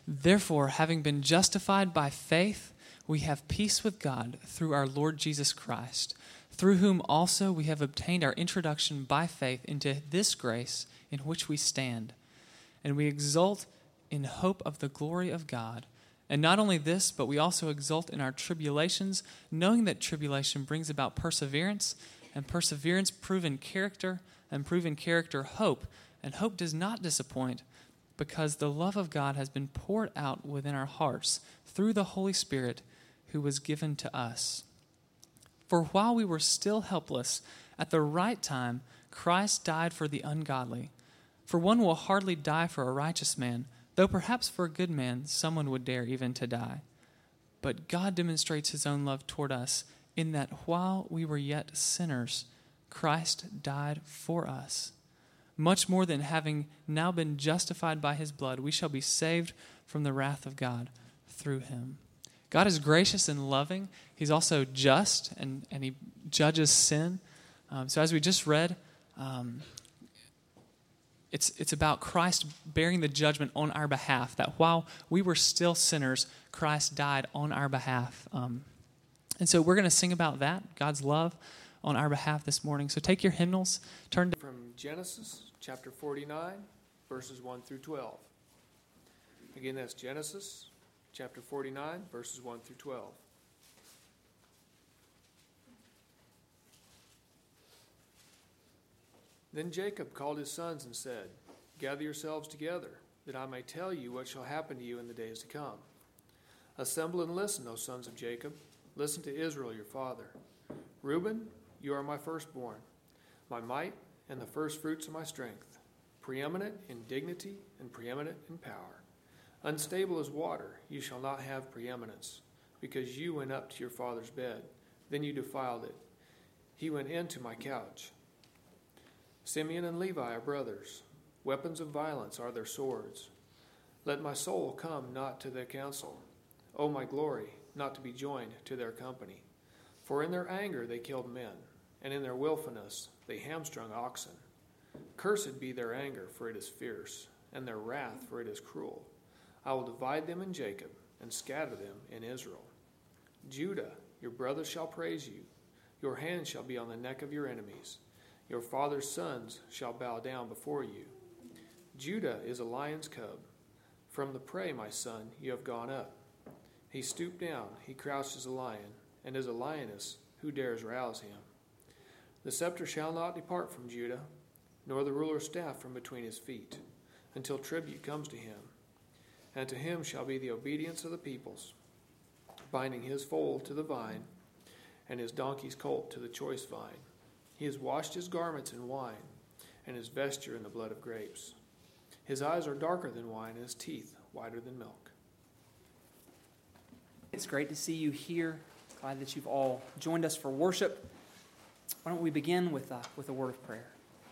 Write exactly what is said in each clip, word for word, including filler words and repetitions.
Therefore, having been justified by faith, we have peace with God through our Lord Jesus Christ, through whom also we have obtained our introduction by faith into this grace in which we stand. And we exult in hope of the glory of God. And not only this, but we also exult in our tribulations, knowing that tribulation brings about perseverance, and perseverance proven character, and proven character hope. And hope does not disappoint, because the love of God has been poured out within our hearts through the Holy Spirit who was given to us. For while we were still helpless, at the right time, Christ died for the ungodly. For one will hardly die for a righteous man, though perhaps for a good man someone would dare even to die. But God demonstrates his own love toward us in that while we were yet sinners, Christ died for us. Much more than having now been justified by his blood, we shall be saved from the wrath of God through him. God is gracious and loving. He's also just, and, and he judges sin. Um, so as we just read, um, it's, it's about Christ bearing the judgment on our behalf, that while we were still sinners, Christ died on our behalf. Um, and so we're going to sing about that, God's love on our behalf this morning. So take your hymnals, turn to... From Genesis chapter forty-nine, verses one through twelve. Again, that's Genesis chapter forty-nine, verses one through twelve. Then Jacob called his sons and said, "Gather yourselves together, that I may tell you what shall happen to you in the days to come. Assemble and listen, O sons of Jacob. Listen to Israel your father. Reuben, you are my firstborn, my might, and the firstfruits of my strength, preeminent in dignity and preeminent in power. Unstable as water, you shall not have preeminence, because you went up to your father's bed, then you defiled it. He went into my couch. Simeon and Levi are brothers. Weapons of violence are their swords. Let my soul come not to their counsel. O my glory, not to be joined to their company. For in their anger they killed men, and in their willfulness they hamstrung oxen. Cursed be their anger, for it is fierce, and their wrath, for it is cruel. I will divide them in Jacob, and scatter them in Israel. Judah, your brothers shall praise you. Your hand shall be on the neck of your enemies. Your father's sons shall bow down before you. Judah is a lion's cub. From the prey, my son, you have gone up. He stooped down, he crouched as a lion, and as a lioness, who dares rouse him? The scepter shall not depart from Judah, nor the ruler's staff from between his feet, until tribute comes to him. And to him shall be the obedience of the peoples, binding his foal to the vine, and his donkey's colt to the choice vine. He has washed his garments in wine, and his vesture in the blood of grapes. His eyes are darker than wine, and his teeth whiter than milk. It's great to see you here. Glad that you've all joined us for worship. Why don't we begin with a, with a word of prayer?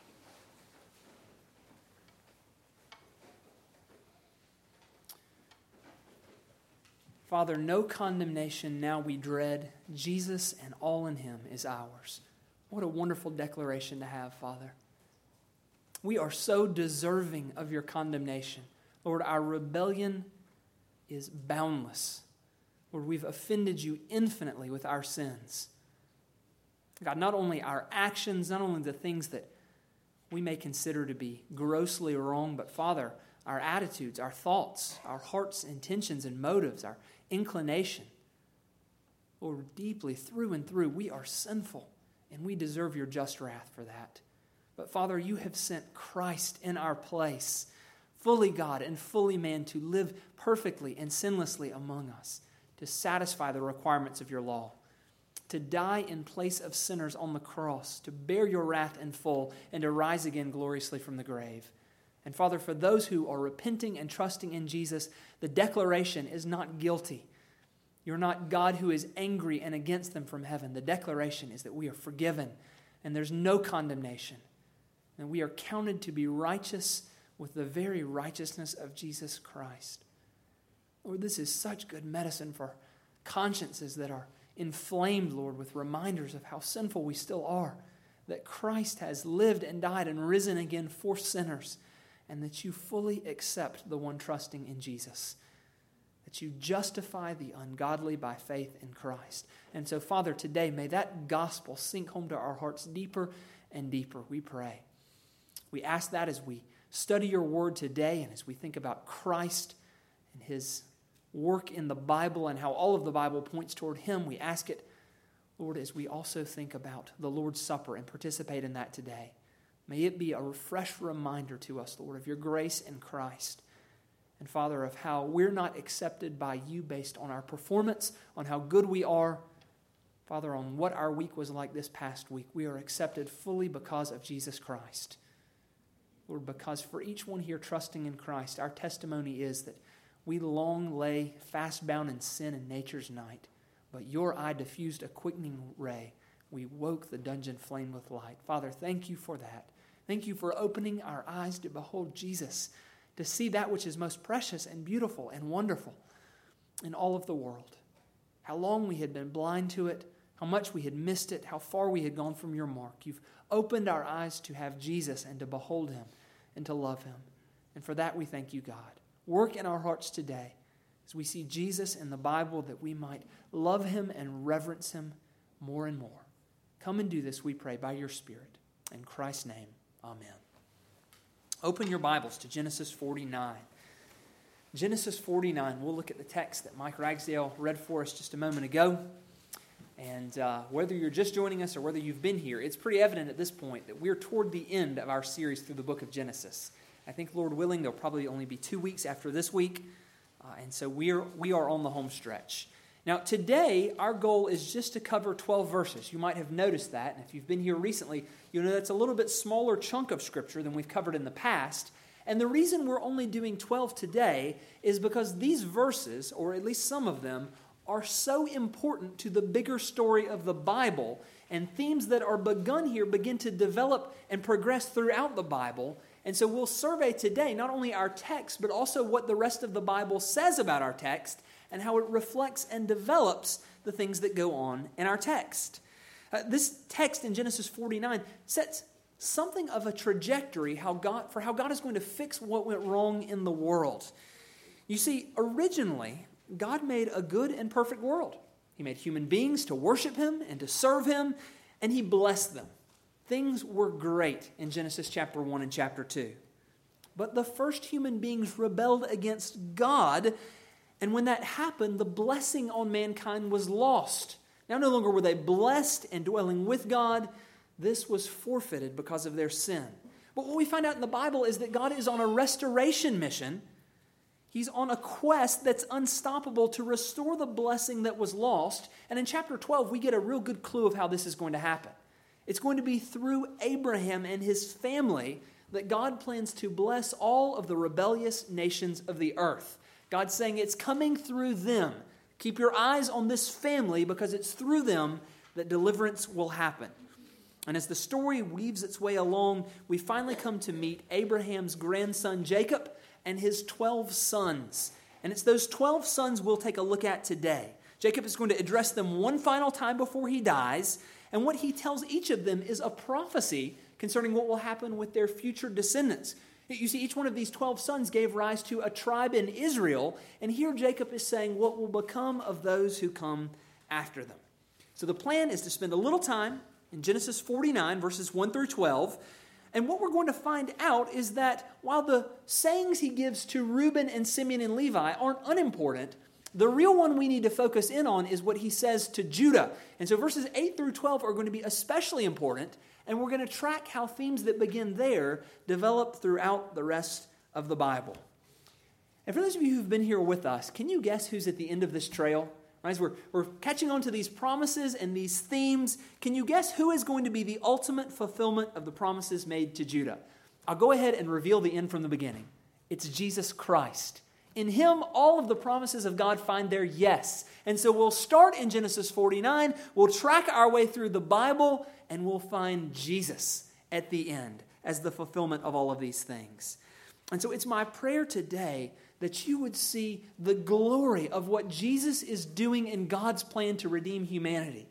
Father, no condemnation now we dread. Jesus and all in him is ours. What a wonderful declaration to have, Father. We are so deserving of your condemnation. Lord, our rebellion is boundless. Lord, we've offended you infinitely with our sins. God, not only our actions, not only the things that we may consider to be grossly wrong, but Father, our attitudes, our thoughts, our heart's intentions and motives, our inclination. Lord, deeply through and through, we are sinful, and we deserve your just wrath for that. But Father, you have sent Christ in our place, fully God and fully man, to live perfectly and sinlessly among us, to satisfy the requirements of your law, to die in place of sinners on the cross, to bear your wrath in full, and to rise again gloriously from the grave. And Father, for those who are repenting and trusting in Jesus, the declaration is not guilty. You're not God who is angry and against them from heaven. The declaration is that we are forgiven and there's no condemnation. And we are counted to be righteous with the very righteousness of Jesus Christ. Lord, this is such good medicine for consciences that are inflamed, Lord, with reminders of how sinful we still are, that Christ has lived and died and risen again for sinners, and that you fully accept the one trusting in Jesus. that you justify the ungodly by faith in Christ. And so, Father, today, may that gospel sink home to our hearts deeper and deeper, we pray. We ask that as we study your word today and as we think about Christ and his work in the Bible and how all of the Bible points toward him. We ask it, Lord, as we also think about the Lord's Supper and participate in that today. May it be a fresh reminder to us, Lord, of your grace in Christ. And Father, of how we're not accepted by you based on our performance, on how good we are. Father, on what our week was like this past week. We are accepted fully because of Jesus Christ. Lord, because for each one here trusting in Christ, our testimony is that we long lay fast bound in sin in nature's night, but your eye diffused a quickening ray. We woke the dungeon flame with light. Father, thank you for that. Thank you for opening our eyes to behold Jesus, to see that which is most precious and beautiful and wonderful in all of the world. How long we had been blind to it, how much we had missed it, how far we had gone from your mark. You've opened our eyes to have Jesus and to behold him and to love him. And for that we thank you, God. Work in our hearts today as we see Jesus in the Bible, that we might love him and reverence him more and more. Come and do this, we pray, by your Spirit. In Christ's name, amen. Open your Bibles to Genesis forty-nine. Genesis forty-nine, we'll look at the text that Mike Ragsdale read for us just a moment ago. And uh, whether you're just joining us or whether you've been here, it's pretty evident at this point that we're toward the end of our series through the book of Genesis. I think, Lord willing, there'll probably only be two weeks after this week. Uh, and so we're, we are on the home stretch. Now, today, our goal is just to cover twelve verses. You might have noticed that. And if you've been here recently, you'll know that's a little bit smaller chunk of Scripture than we've covered in the past. And the reason we're only doing twelve today is because these verses, or at least some of them, are so important to the bigger story of the Bible, and themes that are begun here begin to develop and progress throughout the Bible. And so we'll survey today not only our text, but also what the rest of the Bible says about our text and how it reflects and develops the things that go on in our text. Uh, this text in Genesis forty-nine sets something of a trajectory how God, for how God is going to fix what went wrong in the world. You see, originally, God made a good and perfect world. He made human beings to worship him and to serve him, and he blessed them. Things were great in Genesis chapter one and chapter two. But the first human beings rebelled against God, and when that happened, the blessing on mankind was lost. Now no longer were they blessed and dwelling with God. This was forfeited because of their sin. But what we find out in the Bible is that God is on a restoration mission. He's on a quest that's unstoppable to restore the blessing that was lost. And in chapter twelve, we get a real good clue of how this is going to happen. It's going to be through Abraham and his family that God plans to bless all of the rebellious nations of the earth. God's saying it's coming through them. Keep your eyes on this family because it's through them that deliverance will happen. And as the story weaves its way along, we finally come to meet Abraham's grandson Jacob and his twelve sons. And it's those twelve sons we'll take a look at today. Jacob is going to address them one final time before he dies. And what he tells each of them is a prophecy concerning what will happen with their future descendants. You see, each one of these twelve sons gave rise to a tribe in Israel. And here Jacob is saying what will become of those who come after them. So the plan is to spend a little time in Genesis forty-nine, verses one through twelve. And what we're going to find out is that while the sayings he gives to Reuben and Simeon and Levi aren't unimportant, the real one we need to focus in on is what he says to Judah. And so verses eight through twelve are going to be especially important, and we're going to track how themes that begin there develop throughout the rest of the Bible. And for those of you who've been here with us, can you guess who's at the end of this trail? As we're, we're catching on to these promises and these themes, can you guess who is going to be the ultimate fulfillment of the promises made to Judah? I'll go ahead and reveal the end from the beginning. It's Jesus Christ. In him, all of the promises of God find their yes. And so we'll start in Genesis forty-nine, we'll track our way through the Bible, and we'll find Jesus at the end as the fulfillment of all of these things. And so it's my prayer today that you would see the glory of what Jesus is doing in God's plan to redeem humanity.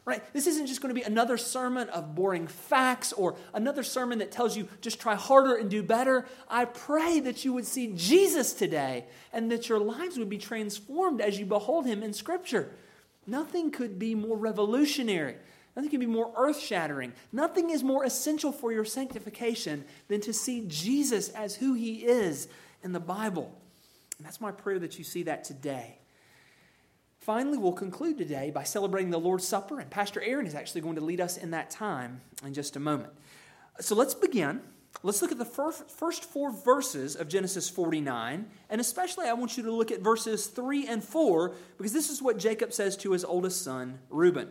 Right? This isn't just going to be another sermon of boring facts or another sermon that tells you just try harder and do better. I pray that you would see Jesus today and that your lives would be transformed as you behold him in Scripture. Nothing could be more revolutionary. Nothing can be more earth-shattering. Nothing is more essential for your sanctification than to see Jesus as who he is in the Bible. And that's my prayer that you see that today. Finally, we'll conclude today by celebrating the Lord's Supper, and Pastor Aaron is actually going to lead us in that time in just a moment. So let's begin. Let's look at the first, first four verses of Genesis forty-nine, and especially I want you to look at verses three and four, because this is what Jacob says to his oldest son, Reuben.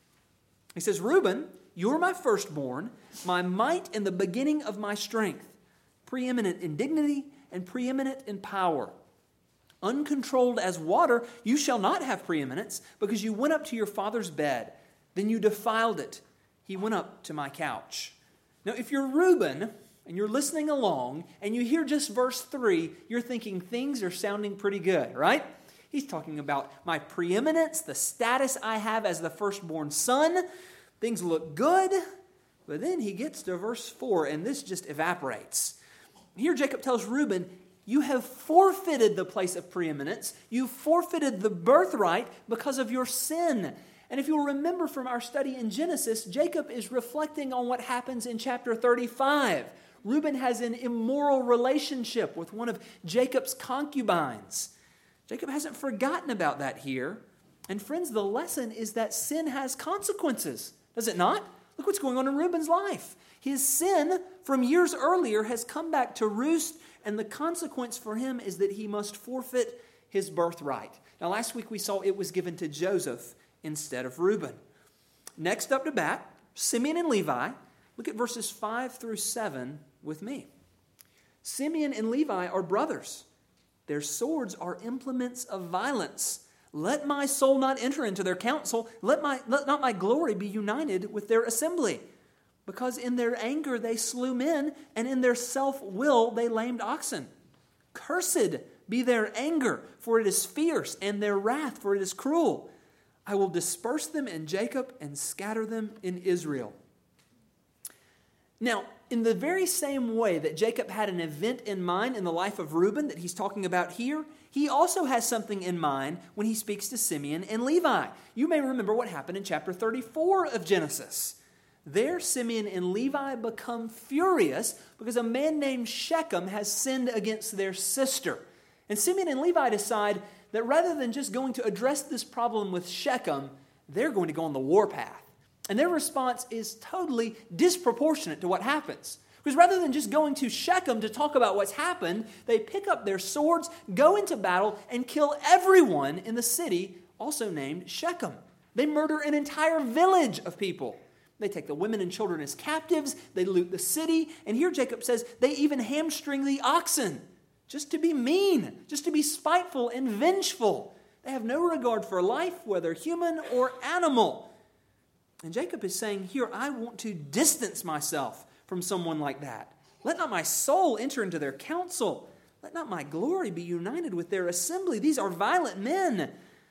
He says, Reuben, you are my firstborn, my might and the beginning of my strength, preeminent in dignity and preeminent in power. Uncontrolled as water, you shall not have preeminence, because you went up to your father's bed. Then you defiled it. He went up to my couch. Now, if you're Reuben and you're listening along and you hear just verse three, you're thinking things are sounding pretty good, right? He's talking about my preeminence, the status I have as the firstborn son. Things look good. But then he gets to verse four, and this just evaporates. Here Jacob tells Reuben, you have forfeited the place of preeminence. You forfeited the birthright because of your sin. And if you'll remember from our study in Genesis, Jacob is reflecting on what happens in chapter thirty-five. Reuben has an immoral relationship with one of Jacob's concubines. Jacob hasn't forgotten about that here. And friends, the lesson is that sin has consequences, does it not? Look what's going on in Reuben's life. His sin from years earlier has come back to roost, and the consequence for him is that he must forfeit his birthright. Now, last week we saw it was given to Joseph instead of Reuben. Next up to bat, Simeon and Levi. Look at verses five through seven with me. Simeon and Levi are brothers. Their swords are implements of violence. Let my soul not enter into their council. Let, my, let not my glory be united with their assembly. Because in their anger they slew men, and in their self-will they lamed oxen. Cursed be their anger, for it is fierce, and their wrath, for it is cruel. I will disperse them in Jacob and scatter them in Israel. Now, in the very same way that Jacob had an event in mind in the life of Reuben that he's talking about here, he also has something in mind when he speaks to Simeon and Levi. You may remember what happened in chapter thirty-four of Genesis. There, Simeon and Levi become furious because a man named Shechem has sinned against their sister. And Simeon and Levi decide that rather than just going to address this problem with Shechem, they're going to go on the warpath. And their response is totally disproportionate to what happens. Because rather than just going to Shechem to talk about what's happened, they pick up their swords, go into battle, and kill everyone in the city, also named Shechem. They murder an entire village of people. They take the women and children as captives. They loot the city. And here Jacob says they even hamstring the oxen just to be mean, just to be spiteful and vengeful. They have no regard for life, whether human or animal. And Jacob is saying here, I want to distance myself from someone like that. Let not my soul enter into their council. Let not my glory be united with their assembly. These are violent men.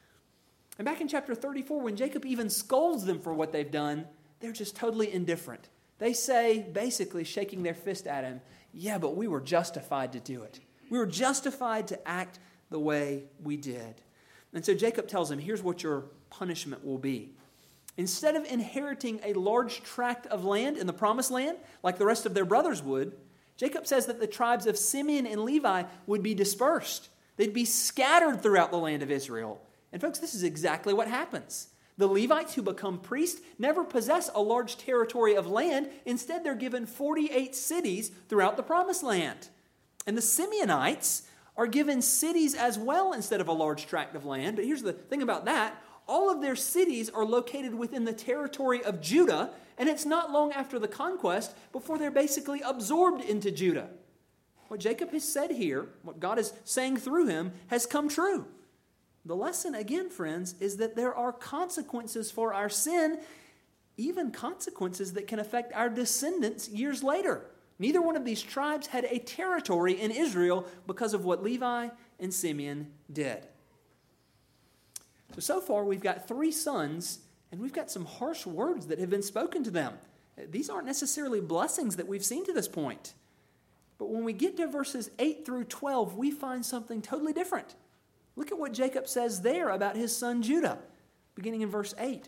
And back in chapter thirty-four, when Jacob even scolds them for what they've done, they're just totally indifferent. They say, basically shaking their fist at him, yeah, but we were justified to do it. We were justified to act the way we did. And so Jacob tells him, here's what your punishment will be. Instead of inheriting a large tract of land in the promised land, like the rest of their brothers would, Jacob says that the tribes of Simeon and Levi would be dispersed. They'd be scattered throughout the land of Israel. And folks, this is exactly what happens. The Levites who become priests never possess a large territory of land. Instead, they're given forty-eight cities throughout the promised land. And the Simeonites are given cities as well instead of a large tract of land. But here's the thing about that. All of their cities are located within the territory of Judah, and it's not long after the conquest before they're basically absorbed into Judah. What Jacob has said here, what God is saying through him, has come true. The lesson, again, friends, is that there are consequences for our sin, even consequences that can affect our descendants years later. Neither one of these tribes had a territory in Israel because of what Levi and Simeon did. So, so far we've got three sons And we've got some harsh words that have been spoken to them. These aren't necessarily blessings that we've seen to this point. But when we get to verses eight through twelve, we find something totally different. Look at what Jacob says there about his son Judah, beginning in verse eight.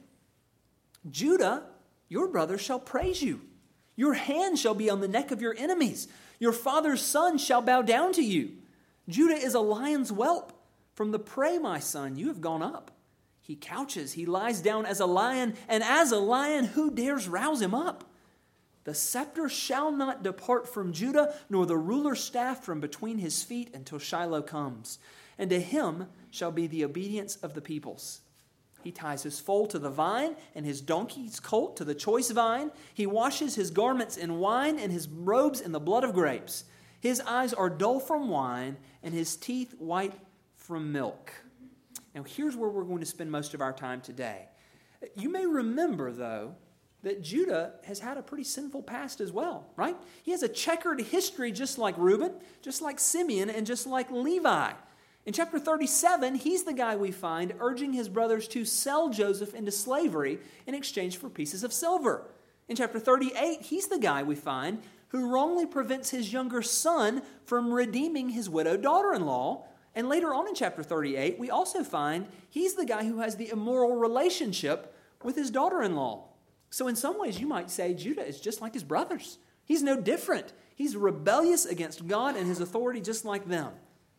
Judah, your brother, shall praise you. Your hand shall be on the neck of your enemies. Your father's son shall bow down to you. Judah is a lion's whelp. From the prey, my son, you have gone up. He couches, he lies down as a lion, and as a lion, who dares rouse him up? The scepter shall not depart from Judah, nor the ruler's staff from between his feet until Shiloh comes. And to him shall be the obedience of the peoples. He ties his foal to the vine, and his donkey's colt to the choice vine. He washes his garments in wine, and his robes in the blood of grapes. His eyes are dull from wine, and his teeth white from milk. Now, here's where we're going to spend most of our time today. You may remember, though, that Judah has had a pretty sinful past as well, right? He has a checkered history just like Reuben, just like Simeon, and just like Levi. In chapter thirty-seven, he's the guy we find urging his brothers to sell Joseph into slavery in exchange for pieces of silver. In chapter thirty-eight, he's the guy we find who wrongly prevents his younger son from redeeming his widowed daughter-in-law. And later on in chapter thirty-eight, we also find he's the guy who has the immoral relationship with his daughter-in-law. So in some ways, you might say Judah is just like his brothers. He's no different. He's rebellious against God and his authority just like them.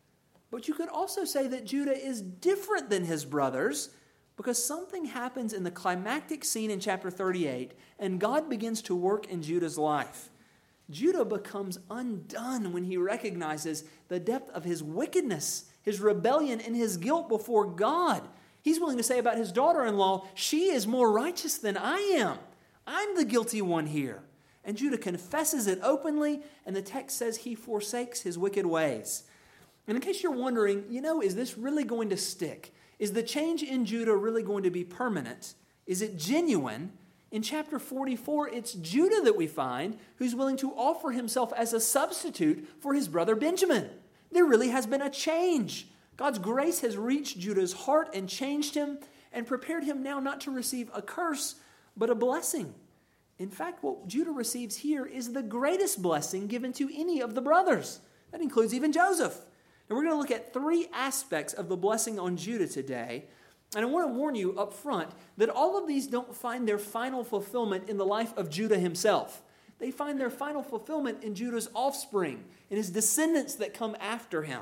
But you could also say that Judah is different than his brothers because something happens in the climactic scene in chapter thirty-eight, and God begins to work in Judah's life. Judah becomes undone when he recognizes the depth of his wickedness, his rebellion, and his guilt before God. He's willing to say about his daughter-in-law, she is more righteous than I am. I'm the guilty one here. And Judah confesses it openly, and the text says he forsakes his wicked ways. And in case you're wondering, you know, is this really going to stick? Is the change in Judah really going to be permanent? Is it genuine? In chapter forty-four, it's Judah that we find who's willing to offer himself as a substitute for his brother Benjamin. There really has been a change. God's grace has reached Judah's heart and changed him and prepared him now not to receive a curse, but a blessing. In fact, what Judah receives here is the greatest blessing given to any of the brothers. That includes even Joseph. And we're going to look at three aspects of the blessing on Judah today. And I want to warn you up front that all of these don't find their final fulfillment in the life of Judah himself. They find their final fulfillment in Judah's offspring, in his descendants that come after him.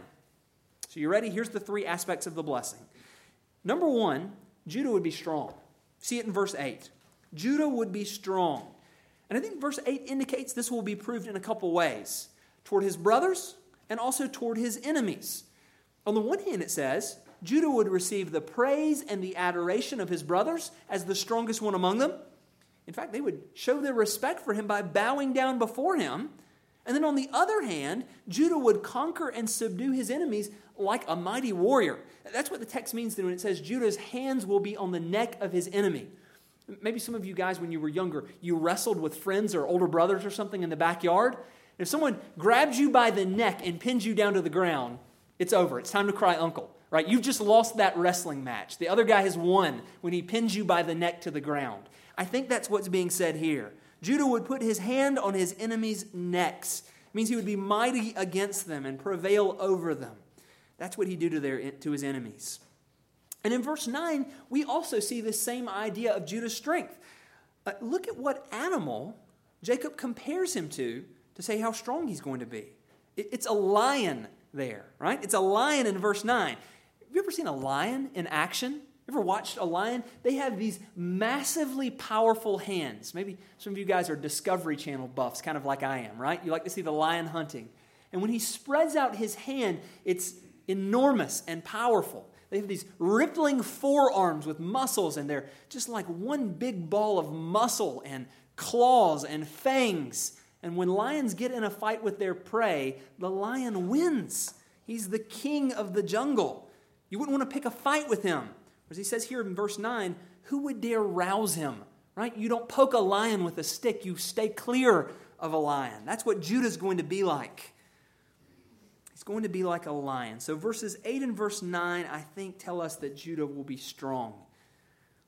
So you ready? Here's the three aspects of the blessing. Number one, Judah would be strong. See it in verse eight. Judah would be strong. And I think verse eight indicates this will be proved in a couple ways. Toward his brothers and also toward his enemies. On the one hand, it says, Judah would receive the praise and the adoration of his brothers as the strongest one among them. In fact, they would show their respect for him by bowing down before him. And then on the other hand, Judah would conquer and subdue his enemies like a mighty warrior. That's what the text means when it says Judah's hands will be on the neck of his enemy. Maybe some of you guys, when you were younger, you wrestled with friends or older brothers or something in the backyard. If someone grabs you by the neck and pins you down to the ground, it's over. It's time to cry uncle, right? You've just lost that wrestling match. The other guy has won when he pins you by the neck to the ground. I think that's what's being said here. Judah would put his hand on his enemies' necks. It means he would be mighty against them and prevail over them. That's what he'd do to, their, to his enemies. And in verse nine, we also see this same idea of Judah's strength. Uh, look at what animal Jacob compares him to to say how strong he's going to be. It, it's a lion there, right? It's a lion in verse nine. Have you ever seen a lion in action? Ever watched a lion? They have these massively powerful hands. Maybe some of you guys are Discovery Channel buffs, kind of like I am, right? You like to see the lion hunting. And when he spreads out his hand, it's enormous and powerful. They have these rippling forearms with muscles, and they're just like one big ball of muscle and claws and fangs. And when lions get in a fight with their prey, the lion wins. He's the king of the jungle. You wouldn't want to pick a fight with him. As he says here in verse nine, who would dare rouse him? Right? You don't poke a lion with a stick. You stay clear of a lion. That's what Judah's going to be like. He's going to be like a lion. So verses eight and verse nine, I think, tell us that Judah will be strong.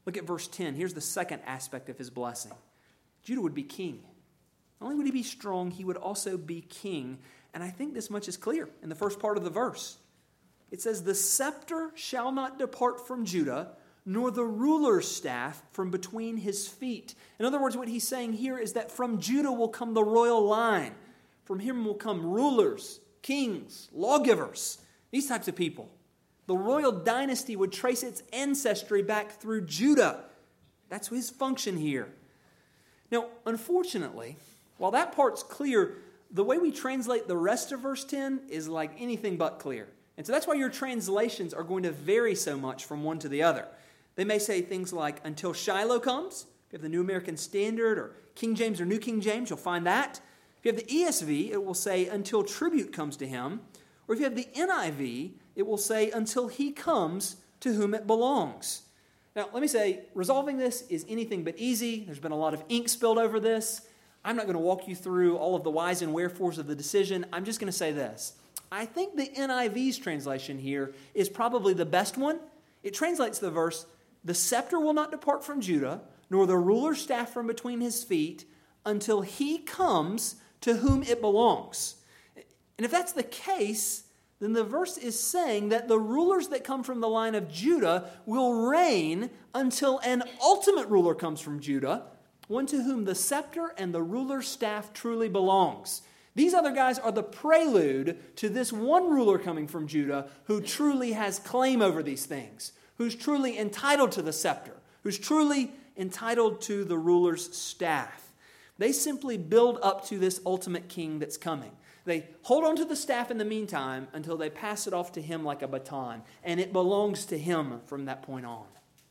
Look at verse ten. Here's the second aspect of his blessing. Judah would be king. Not only would he be strong, he would also be king. And I think this much is clear in the first part of the verse. It says, the scepter shall not depart from Judah, nor the ruler's staff from between his feet. In other words, what he's saying here is that from Judah will come the royal line. From him will come rulers, kings, lawgivers, these types of people. The royal dynasty would trace its ancestry back through Judah. That's his function here. Now, unfortunately, while that part's clear, the way we translate the rest of verse ten is like anything but clear. And so that's why your translations are going to vary so much from one to the other. They may say things like, until Shiloh comes. If you have the New American Standard or King James or New King James, you'll find that. If you have the E S V, it will say, until tribute comes to him. Or if you have the N I V, it will say, until he comes to whom it belongs. Now, let me say, resolving this is anything but easy. There's been a lot of ink spilled over this. I'm not going to walk you through all of the whys and wherefores of the decision. I'm just going to say this. I think the N I V's translation here is probably the best one. It translates the verse, the scepter will not depart from Judah, nor the ruler's staff from between his feet, until he comes to whom it belongs. And if that's the case, then the verse is saying that the rulers that come from the line of Judah will reign until an ultimate ruler comes from Judah, one to whom the scepter and the ruler's staff truly belongs. These other guys are the prelude to this one ruler coming from Judah who truly has claim over these things, who's truly entitled to the scepter, who's truly entitled to the ruler's staff. They simply build up to this ultimate king that's coming. They hold on to the staff in the meantime until they pass it off to him like a baton, and it belongs to him from that point on.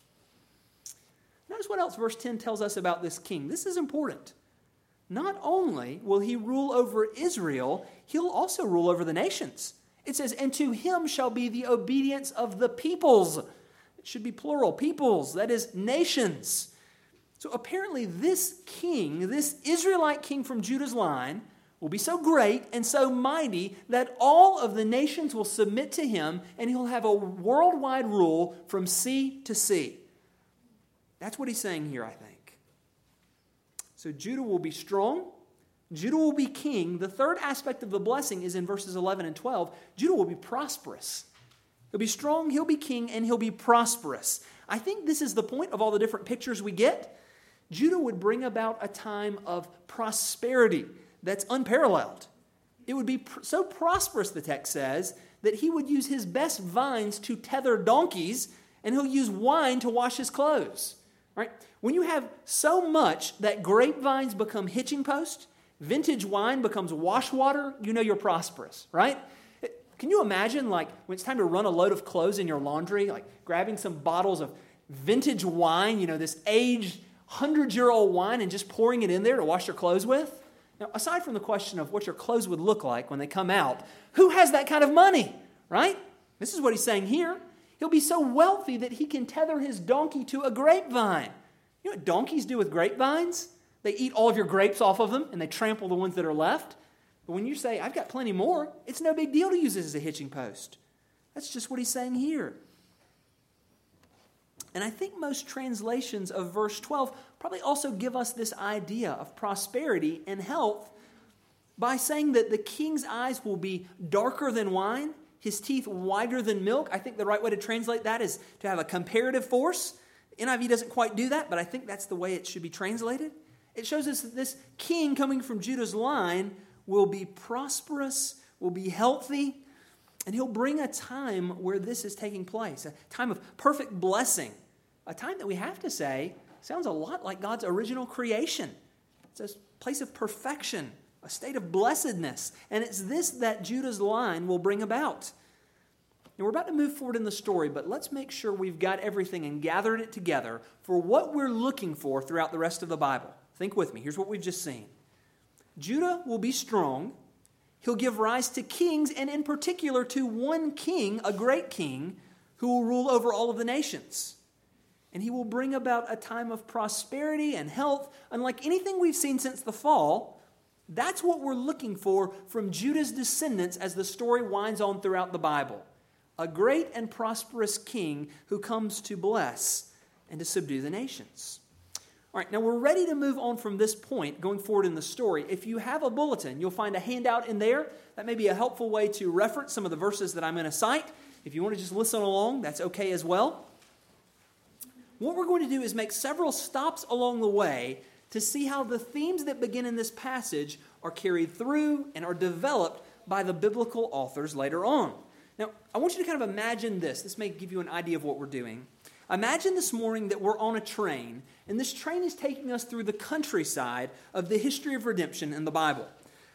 Notice what else verse ten tells us about this king. This is important. Not only will he rule over Israel, he'll also rule over the nations. It says, and to him shall be the obedience of the peoples. It should be plural, peoples, that is, nations. So apparently this king, this Israelite king from Judah's line, will be so great and so mighty that all of the nations will submit to him, and he'll have a worldwide rule from sea to sea. That's what he's saying here, I think. So Judah will be strong. Judah will be king. The third aspect of the blessing is in verses eleven and twelve. Judah will be prosperous. He'll be strong, he'll be king, and he'll be prosperous. I think this is the point of all the different pictures we get. Judah would bring about a time of prosperity that's unparalleled. It would be pr- so prosperous, the text says, that he would use his best vines to tether donkeys, and he'll use wine to wash his clothes. Right? When you have so much that grapevines become hitching posts, vintage wine becomes wash water, you know you're prosperous, right? Can you imagine, like, when it's time to run a load of clothes in your laundry, like grabbing some bottles of vintage wine, you know, this aged hundred-year-old wine, and just pouring it in there to wash your clothes with? Now, aside from the question of what your clothes would look like when they come out, who has that kind of money, right? This is what he's saying here. He'll be so wealthy that he can tether his donkey to a grapevine. You know what donkeys do with grapevines? They eat all of your grapes off of them, and they trample the ones that are left. But when you say, I've got plenty more, it's no big deal to use this as a hitching post. That's just what he's saying here. And I think most translations of verse twelve probably also give us this idea of prosperity and health by saying that the king's eyes will be darker than wine, his teeth whiter than milk. I think the right way to translate that is to have a comparative force. N I V doesn't quite do that, but I think that's the way it should be translated. It shows us that this king coming from Judah's line will be prosperous, will be healthy, and he'll bring a time where this is taking place, a time of perfect blessing, a time that we have to say sounds a lot like God's original creation. It's a place of perfection, a state of blessedness, and it's this that Judah's line will bring about. Now, we're about to move forward in the story, but let's make sure we've got everything and gathered it together for what we're looking for throughout the rest of the Bible. Think with me. Here's what we've just seen. Judah will be strong. He'll give rise to kings, and in particular to one king, a great king, who will rule over all of the nations. And he will bring about a time of prosperity and health, unlike anything we've seen since the fall. That's what we're looking for from Judah's descendants as the story winds on throughout the Bible. A great and prosperous king who comes to bless. and to subdue the nations. All right, now we're ready to move on from this point going forward in the story. If you have a bulletin, you'll find a handout in there. That may be a helpful way to reference some of the verses that I'm going to cite. If you want to just listen along, that's okay as well. What we're going to do is make several stops along the way to see how the themes that begin in this passage are carried through and are developed by the biblical authors later on. Now, I want you to kind of imagine this. This may give you an idea of what we're doing. Imagine this morning that we're on a train, and this train is taking us through the countryside of the history of redemption in the Bible.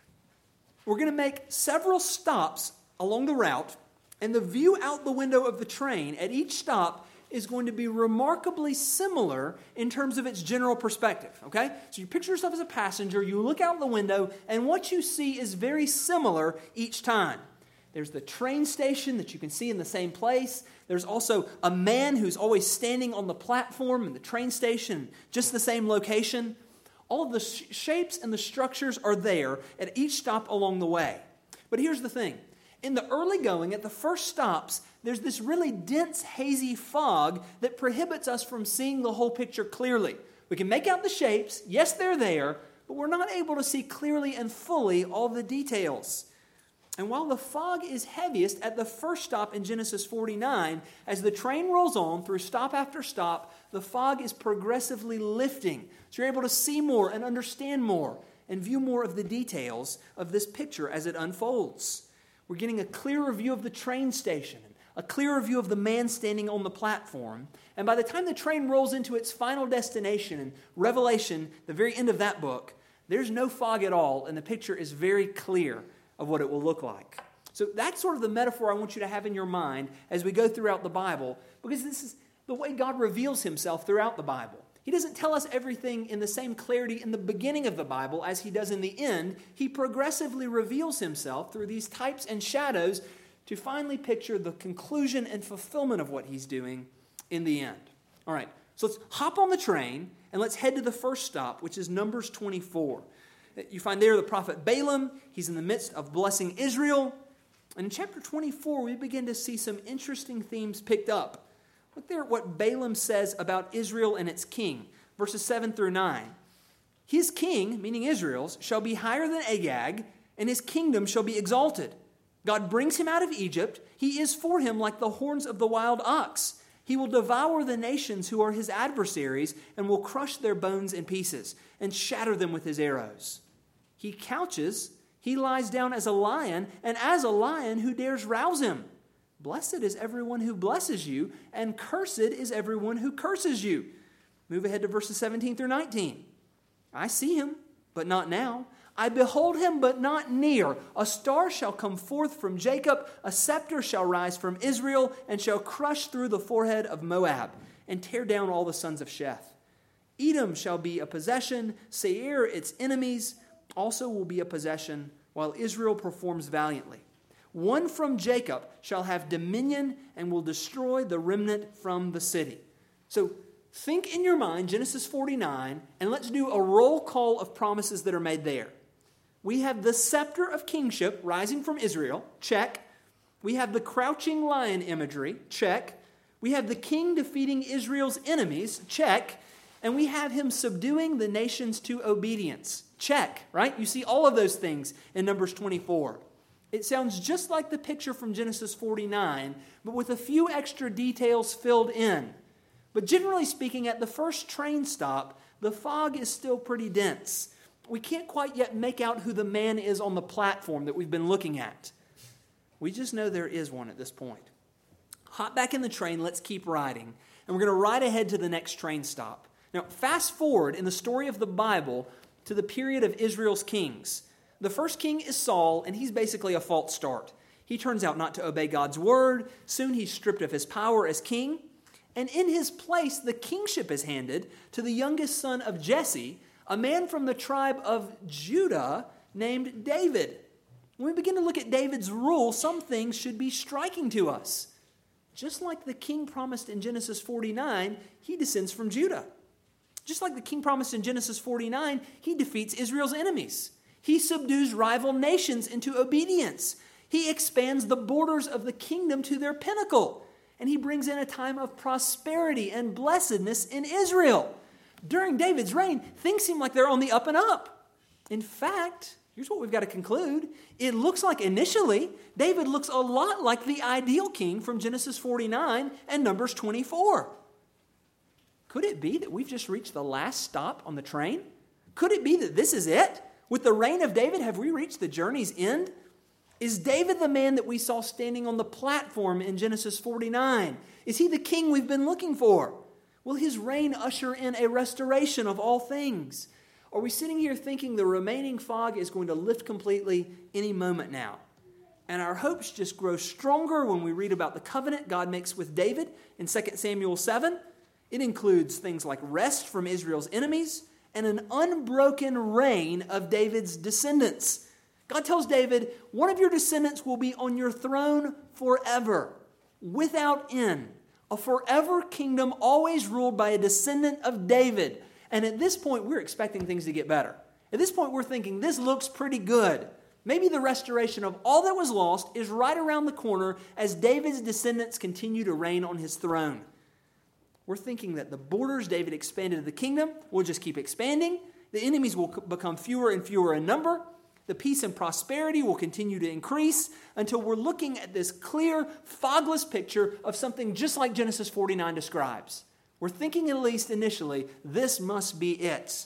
We're going to make several stops along the route, and the view out the window of the train at each stop is going to be remarkably similar in terms of its general perspective, okay? So you picture yourself as a passenger, you look out the window, and what you see is very similar each time. There's the train station that you can see in the same place. There's also a man who's always standing on the platform in the train station, just the same location. All of the sh- shapes and the structures are there at each stop along the way. But here's the thing. In the early going, at the first stops, there's this really dense, hazy fog that prohibits us from seeing the whole picture clearly. We can make out the shapes. Yes, they're there, but we're not able to see clearly and fully all the details. And while the fog is heaviest at the first stop in Genesis forty-nine, as the train rolls on through stop after stop, the fog is progressively lifting. So you're able to see more and understand more and view more of the details of this picture as it unfolds. We're getting a clearer view of the train station, a clearer view of the man standing on the platform. And by the time the train rolls into its final destination in Revelation, the very end of that book, there's no fog at all, and the picture is very clear of what it will look like. So that's sort of the metaphor I want you to have in your mind as we go throughout the Bible, because this is the way God reveals himself throughout the Bible. He doesn't tell us everything in the same clarity in the beginning of the Bible as he does in the end. He progressively reveals himself through these types and shadows to finally picture the conclusion and fulfillment of what he's doing in the end. All right, so let's hop on the train and let's head to the first stop, which is Numbers twenty-four. You find there the prophet Balaam. He's in the midst of blessing Israel. And in chapter twenty-four, we begin to see some interesting themes picked up. Look there at what Balaam says about Israel and its king. Verses seven through nine. His king, meaning Israel's, shall be higher than Agag, and his kingdom shall be exalted. God brings him out of Egypt. He is for him like the horns of the wild ox. He will devour the nations who are his adversaries and will crush their bones in pieces and shatter them with his arrows. He couches, he lies down as a lion, and as a lion who dares rouse him. Blessed is everyone who blesses you, and cursed is everyone who curses you. Move ahead to verses seventeen through nineteen. I see him, but not now. I behold him, but not near. A star shall come forth from Jacob, a scepter shall rise from Israel, and shall crush through the forehead of Moab, and tear down all the sons of Sheth. Edom shall be a possession, Seir its enemies also will be a possession, while Israel performs valiantly. One from Jacob shall have dominion and will destroy the remnant from the city. So think in your mind Genesis forty-nine, and let's do a roll call of promises that are made there. We have the scepter of kingship rising from Israel, check. We have the crouching lion imagery, check. We have the king defeating Israel's enemies, check. And we have him subduing the nations to obedience. Check, right? You see all of those things in Numbers twenty-four. It sounds just like the picture from Genesis forty-nine, but with a few extra details filled in. But generally speaking, at the first train stop, the fog is still pretty dense. We can't quite yet make out who the man is on the platform that we've been looking at. We just know there is one at this point. Hop back in the train, let's keep riding. And we're going to ride ahead to the next train stop. Now, fast forward in the story of the Bible to the period of Israel's kings. The first king is Saul, and he's basically a false start. He turns out not to obey God's word. Soon he's stripped of his power as king. And in his place, the kingship is handed to the youngest son of Jesse, a man from the tribe of Judah named David. When we begin to look at David's rule, some things should be striking to us. Just like the king promised in Genesis forty-nine, he descends from Judah. Just like the king promised in Genesis forty-nine, he defeats Israel's enemies. He subdues rival nations into obedience. He expands the borders of the kingdom to their pinnacle. and he brings in a time of prosperity and blessedness in Israel. During David's reign, things seem like they're on the up and up. In fact, here's what we've got to conclude. It looks like initially, David looks a lot like the ideal king from Genesis forty-nine and Numbers twenty-four. Could it be that we've just reached the last stop on the train? Could it be that this is it? With the reign of David, have we reached the journey's end? Is David the man that we saw standing on the platform in Genesis forty-nine? Is he the king we've been looking for? Will his reign usher in a restoration of all things? Are we sitting here thinking the remaining fog is going to lift completely any moment now? And our hopes just grow stronger when we read about the covenant God makes with David in Second Samuel seven. It includes things like rest from Israel's enemies and an unbroken reign of David's descendants. God tells David, one of your descendants will be on your throne forever, without end. A forever kingdom always ruled by a descendant of David. And at this point, we're expecting things to get better. At this point, we're thinking, this looks pretty good. Maybe the restoration of all that was lost is right around the corner as David's descendants continue to reign on his throne. We're thinking that the borders David expanded of the kingdom will just keep expanding. The enemies will become fewer and fewer in number. The peace and prosperity will continue to increase until we're looking at this clear, fogless picture of something just like Genesis forty-nine describes. We're thinking, at least initially, this must be it.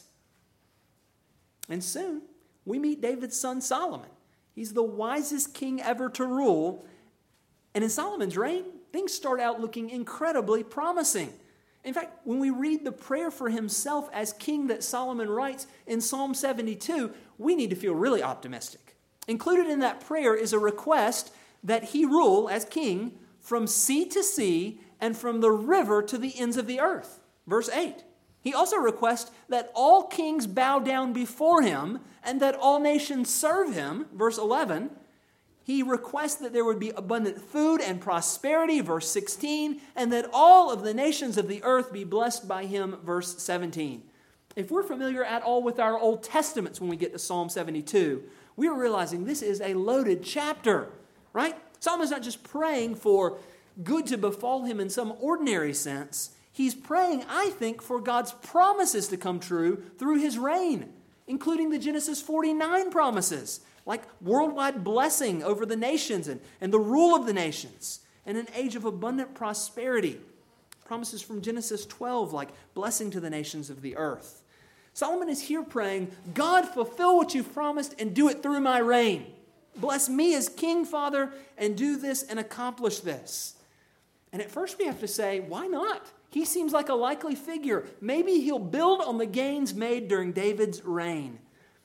And soon, we meet David's son Solomon. He's the wisest king ever to rule. And in Solomon's reign, things start out looking incredibly promising. In fact, when we read the prayer for himself as king that Solomon writes in Psalm seventy-two, we need to feel really optimistic. Included in that prayer is a request that he rule as king from sea to sea and from the river to the ends of the earth. Verse eight. He also requests that all kings bow down before him and that all nations serve him. Verse eleven. He requests that there would be abundant food and prosperity, verse sixteen, and that all of the nations of the earth be blessed by him, verse seventeen. If we're familiar at all with our Old Testaments when we get to Psalm seventy-two, we are realizing this is a loaded chapter, right? Solomon's not just praying for good to befall him in some ordinary sense. He's praying, I think, for God's promises to come true through his reign, including the Genesis forty-nine promises, like worldwide blessing over the nations and, and the rule of the nations, and an age of abundant prosperity. Promises from Genesis twelve, like blessing to the nations of the earth. Solomon is here praying, God, fulfill what you've promised and do it through my reign. Bless me as king, Father, and do this and accomplish this. And at first we have to say, why not? He seems like a likely figure. Maybe he'll build on the gains made during David's reign.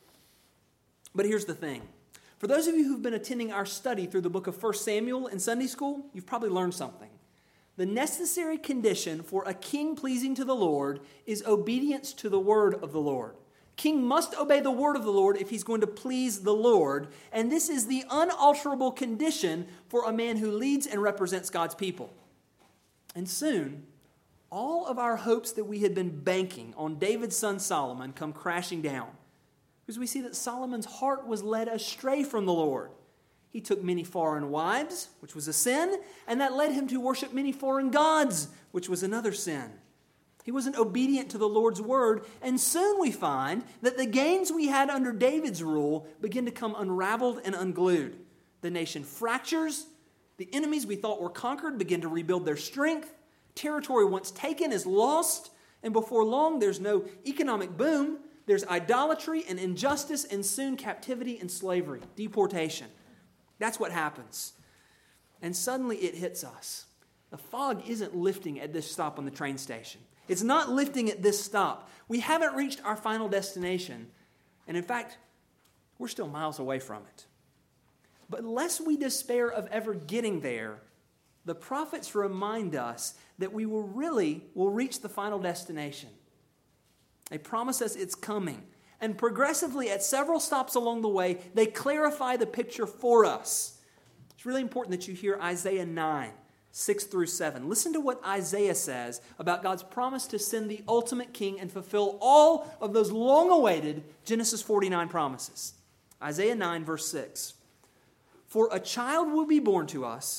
But here's the thing. For those of you who've been attending our study through the book of First Samuel in Sunday school, you've probably learned something. The necessary condition for a king pleasing to the Lord is obedience to the word of the Lord. King must obey the word of the Lord if he's going to please the Lord, and this is the unalterable condition for a man who leads and represents God's people. And soon, all of our hopes that we had been banking on David's son Solomon come crashing down, because we see that Solomon's heart was led astray from the Lord. He took many foreign wives, which was a sin, and that led him to worship many foreign gods, which was another sin. He wasn't obedient to the Lord's word, and soon we find that the gains we had under David's rule begin to come unraveled and unglued. The nation fractures. The enemies we thought were conquered begin to rebuild their strength. Territory once taken is lost, and before long there's no economic boom. There's idolatry and injustice, and soon captivity and slavery, deportation. That's what happens. And suddenly it hits us. The fog isn't lifting at this stop on the train station. It's not lifting at this stop. We haven't reached our final destination. And in fact, we're still miles away from it. But lest we despair of ever getting there, the prophets remind us that we will really will reach the final destination. They promise us it's coming. And progressively, at several stops along the way, they clarify the picture for us. It's really important that you hear Isaiah nine, six through seven. Listen to what Isaiah says about God's promise to send the ultimate king and fulfill all of those long-awaited Genesis forty-nine promises. Isaiah nine, verse six. For a child will be born to us,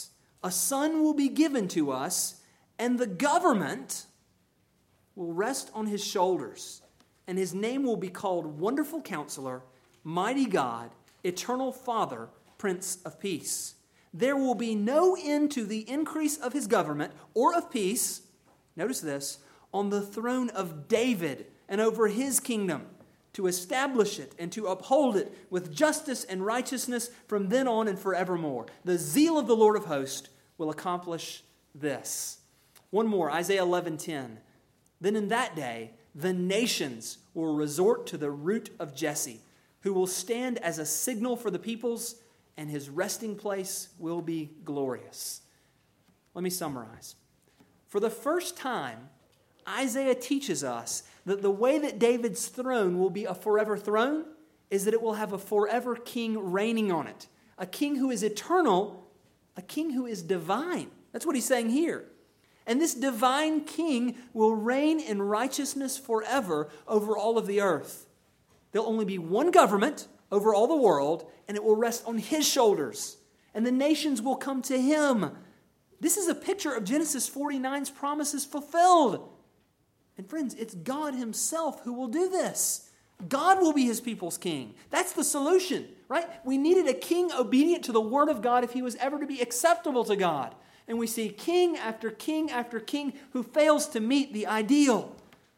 a son will be given to us, and the government will rest on his shoulders, and his name will be called Wonderful Counselor, Mighty God, Eternal Father, Prince of Peace. There will be no end to the increase of his government or of peace, notice this, on the throne of David and over his kingdom, to establish it and to uphold it with justice and righteousness from then on and forevermore. The zeal of the Lord of hosts will accomplish this. One more, Isaiah eleven ten. Then in that day, the nations will resort to the root of Jesse, who will stand as a signal for the peoples, and his resting place will be glorious. Let me summarize. For the first time, Isaiah teaches us that the way that David's throne will be a forever throne is that it will have a forever king reigning on it. A king who is eternal, a king who is divine. That's what he's saying here. And this divine king will reign in righteousness forever over all of the earth. There'll only be one government over all the world, and it will rest on his shoulders. And the nations will come to him. This is a picture of Genesis forty-nine's promises fulfilled. And friends, it's God himself who will do this. God will be his people's king. That's the solution, right? We needed a king obedient to the word of God if he was ever to be acceptable to God. And we see king after king after king who fails to meet the ideal.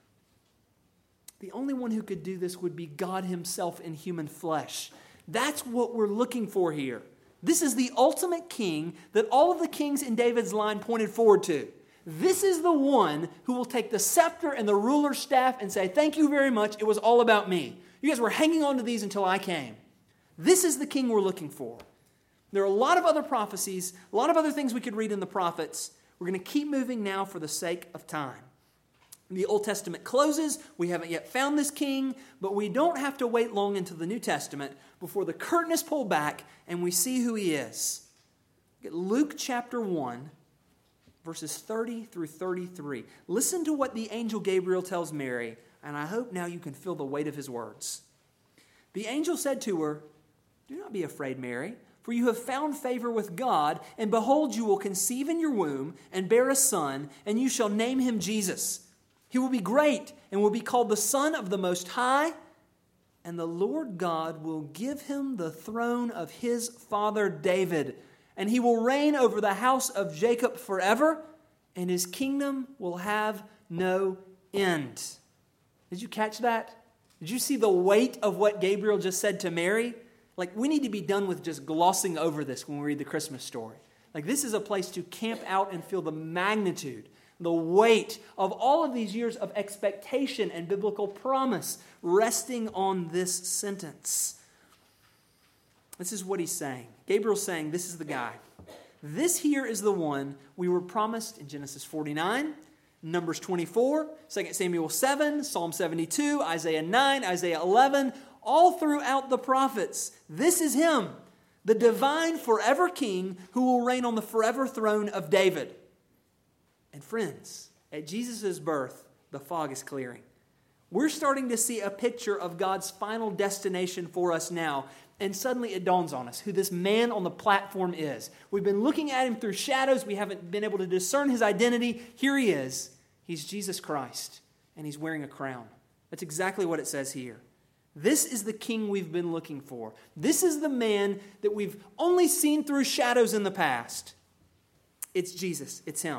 The only one who could do this would be God himself in human flesh. That's what we're looking for here. This is the ultimate king that all of the kings in David's line pointed forward to. This is the one who will take the scepter and the ruler's staff and say, thank you very much, it was all about me. You guys were hanging on to these until I came. This is the king we're looking for. There are a lot of other prophecies, a lot of other things we could read in the prophets. We're going to keep moving now for the sake of time. The Old Testament closes. We haven't yet found this king, but we don't have to wait long into the New Testament before the curtain is pulled back and we see who he is. Luke chapter one, verses thirty through thirty-three. Listen to what the angel Gabriel tells Mary, and I hope now you can feel the weight of his words. The angel said to her, "Do not be afraid, Mary, for you have found favor with God, and behold, you will conceive in your womb and bear a son, and you shall name him Jesus. He will be great and will be called the Son of the Most High, and the Lord God will give him the throne of his father David, and he will reign over the house of Jacob forever, and his kingdom will have no end." Did you catch that? Did you see the weight of what Gabriel just said to Mary? Like, we need to be done with just glossing over this when we read the Christmas story. Like, this is a place to camp out and feel the magnitude, the weight of all of these years of expectation and biblical promise resting on this sentence. This is what he's saying. Gabriel's saying, this is the guy. This here is the one we were promised in Genesis forty-nine, Numbers twenty-four, Second Samuel seven, Psalm seventy-two, Isaiah nine, Isaiah eleven, all throughout the prophets. This is him, the divine forever king who will reign on the forever throne of David. And friends, at Jesus' birth, the fog is clearing. We're starting to see a picture of God's final destination for us now. And suddenly it dawns on us who this man on the platform is. We've been looking at him through shadows. We haven't been able to discern his identity. Here he is. He's Jesus Christ, and he's wearing a crown. That's exactly what it says here. This is the king we've been looking for. This is the man that we've only seen through shadows in the past. It's Jesus. It's him.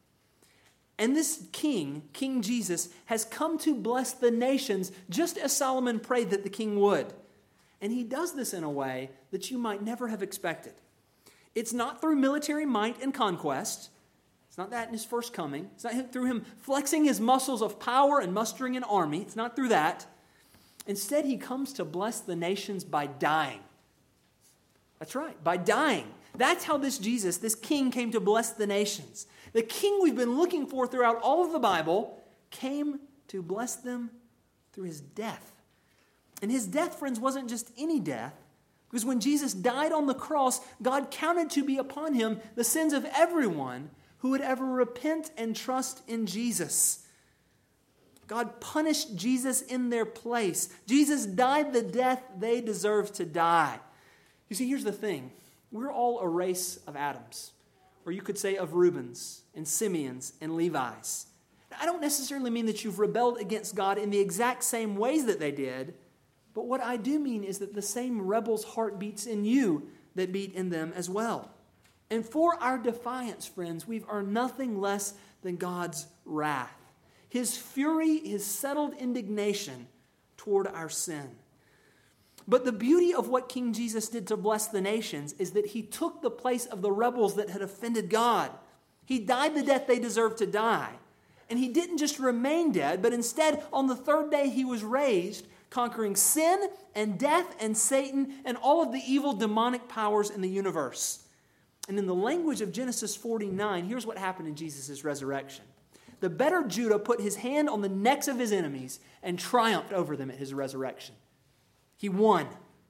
And this king, King Jesus, has come to bless the nations just as Solomon prayed that the king would. And he does this in a way that you might never have expected. It's not through military might and conquest. It's not that in his first coming. It's not through him flexing his muscles of power and mustering an army. It's not through that. Instead, he comes to bless the nations by dying. That's right, by dying. That's how this Jesus, this king, came to bless the nations. The king we've been looking for throughout all of the Bible came to bless them through his death. And his death, friends, wasn't just any death. Because when Jesus died on the cross, God counted to be upon him the sins of everyone who would ever repent and trust in Jesus. God punished Jesus in their place. Jesus died the death they deserved to die. You see, here's the thing. We're all a race of Adams. or you could say of Reubens and Simeons and Levi's. Now, I don't necessarily mean that you've rebelled against God in the exact same ways that they did, but what I do mean is that the same rebel's heart beats in you that beat in them as well. And for our defiance, friends, we've earned nothing less than God's wrath. His fury, his settled indignation toward our sin. But the beauty of what King Jesus did to bless the nations is that he took the place of the rebels that had offended God. He died the death they deserved to die. And he didn't just remain dead, but instead, on the third day, he was raised, conquering sin and death and Satan and all of the evil demonic powers in the universe. And in the language of Genesis forty-nine, here's what happened in Jesus' resurrection. The better Judah put his hand on the necks of his enemies and triumphed over them at his resurrection. He won.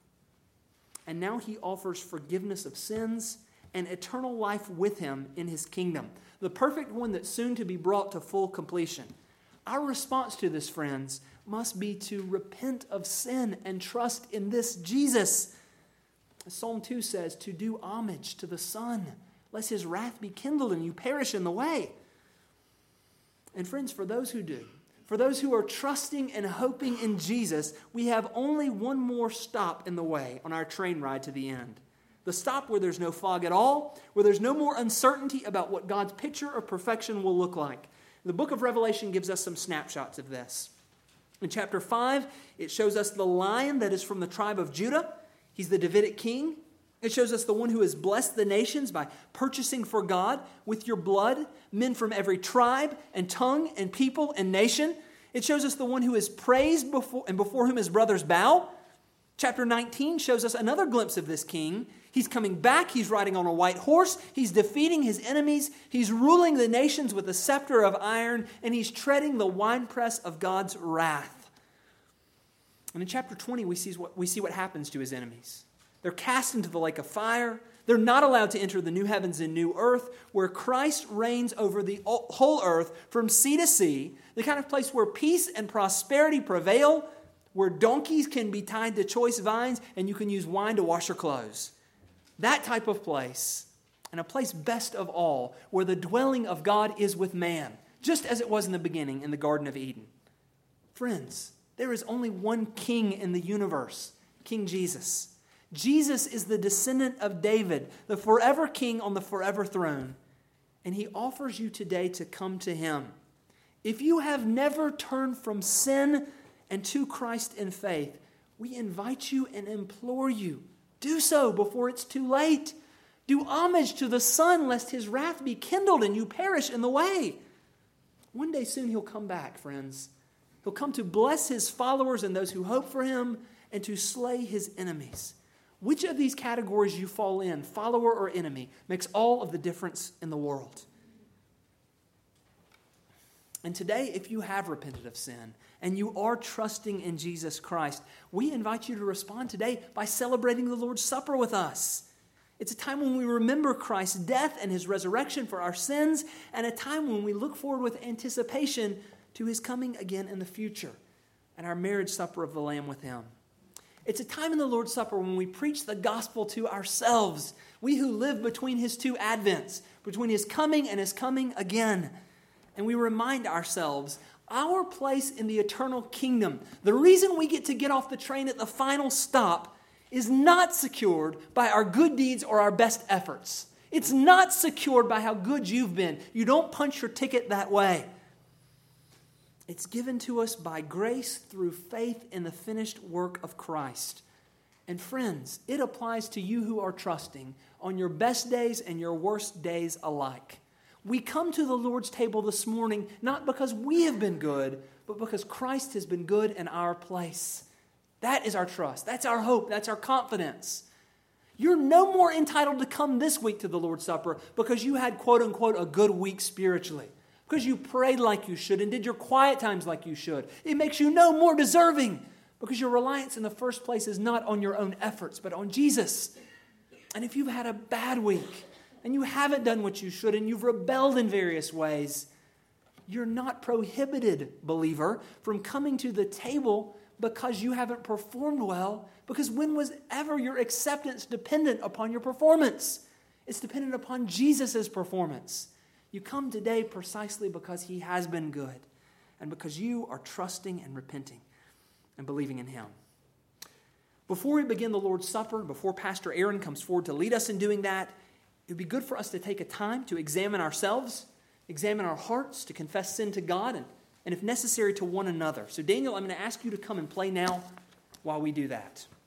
And now he offers forgiveness of sins and eternal life with him in his kingdom, the perfect one that's soon to be brought to full completion. Our response to this, friends, must be to repent of sin and trust in this Jesus. Psalm two says, to do homage to the Son, lest his wrath be kindled and you perish in the way. And friends, for those who do, for those who are trusting and hoping in Jesus, we have only one more stop in the way on our train ride to the end. The stop where there's no fog at all, where there's no more uncertainty about what God's picture of perfection will look like. The book of Revelation gives us some snapshots of this. In chapter five, it shows us the lion that is from the tribe of Judah. He's the Davidic king. It shows us the one who has blessed the nations by purchasing for God with your blood men from every tribe and tongue and people and nation. It shows us the one who is praised before and before whom his brothers bow. Chapter nineteen shows us another glimpse of this king. He's coming back. He's riding on a white horse. He's defeating his enemies. He's ruling the nations with a scepter of iron, and he's treading the winepress of God's wrath. And in chapter twenty, we see what, we see what happens to his enemies. They're cast into the lake of fire. They're not allowed to enter the new heavens and new earth, where Christ reigns over the whole earth from sea to sea, the kind of place where peace and prosperity prevail, where donkeys can be tied to choice vines and you can use wine to wash your clothes. That type of place, and a place best of all, where the dwelling of God is with man, just as it was in the beginning in the Garden of Eden. Friends, there is only one king in the universe, King Jesus. Jesus is the descendant of David, the forever king on the forever throne. And he offers you today to come to him. If you have never turned from sin and to Christ in faith, we invite you and implore you, do so before it's too late. Do homage to the Son, lest his wrath be kindled and you perish in the way. One day soon he'll come back, friends. He'll come to bless his followers and those who hope for him and to slay his enemies. Which of these categories you fall in, follower or enemy, makes all of the difference in the world. And today, if you have repented of sin and you are trusting in Jesus Christ, we invite you to respond today by celebrating the Lord's Supper with us. It's a time when we remember Christ's death and his resurrection for our sins, and a time when we look forward with anticipation to his coming again in the future and our marriage supper of the Lamb with him. It's a time in the Lord's Supper when we preach the gospel to ourselves, we who live between his two advents, between his coming and his coming again. And we remind ourselves our place in the eternal kingdom, the reason we get to get off the train at the final stop, is not secured by our good deeds or our best efforts. It's not secured by how good you've been. You don't punch your ticket that way. It's given to us by grace through faith in the finished work of Christ. And friends, it applies to you who are trusting on your best days and your worst days alike. We come to the Lord's table this morning not because we have been good, but because Christ has been good in our place. That is our trust. That's our hope. That's our confidence. You're no more entitled to come this week to the Lord's Supper because you had, quote unquote, a good week spiritually. Because you prayed like you should and did your quiet times like you should. It makes you no more deserving because your reliance in the first place is not on your own efforts, but on Jesus. And if you've had a bad week and you haven't done what you should and you've rebelled in various ways, you're not prohibited, believer, from coming to the table because you haven't performed well, because when was ever your acceptance dependent upon your performance? It's dependent upon Jesus' performance. You come today precisely because he has been good and because you are trusting and repenting and believing in him. Before we begin the Lord's Supper, before Pastor Aaron comes forward to lead us in doing that, it would be good for us to take a time to examine ourselves, examine our hearts, to confess sin to God, and, and if necessary, to one another. So Daniel, I'm going to ask you to come and play now while we do that.